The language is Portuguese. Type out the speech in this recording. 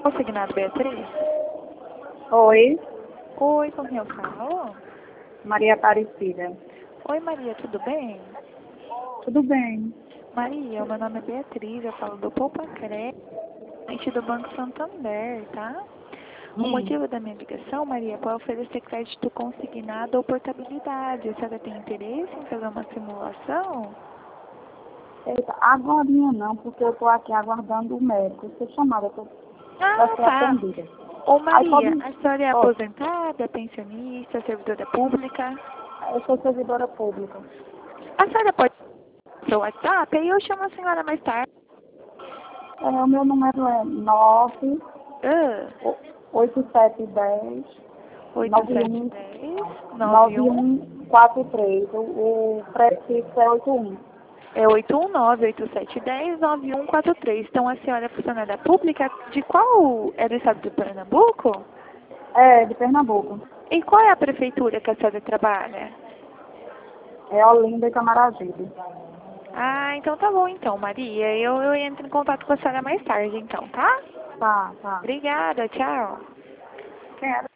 Consignado Beatriz? Oi, Oi, com quem eu falo? Maria Aparecida. Oi, Maria, tudo bem? Tudo bem? Maria, meu nome é Beatriz, eu falo do Poupa Crédito do Banco Santander, tá? O motivo da minha ligação, Maria, é para oferecer crédito consignado ou portabilidade. A senhora tem interesse em fazer uma simulação? Eita, agorinha não, porque eu estou aqui aguardando o médico. Ser chamada para Ah, ser tá. atendida. Ô, Aí Maria, pode. a senhora é Pode. aposentada, pensionista, servidora pública? Eu sou servidora pública. A senhora pode seu WhatsApp, aí eu chamo a senhora mais tarde. O meu número é 9 Ah, 8710 8710 91 9143. O prefixo é 81. é 819-8710-9143. Então, a senhora é funcionária pública de qual? É do estado de Pernambuco? É, de Pernambuco. E qual é a prefeitura que a senhora trabalha? É Olinda e Camaragibe. Ah, então tá bom então, Maria. Eu entro em contato com a senhora mais tarde, então, tá? Tá, tá. Obrigada, tchau. Quem era?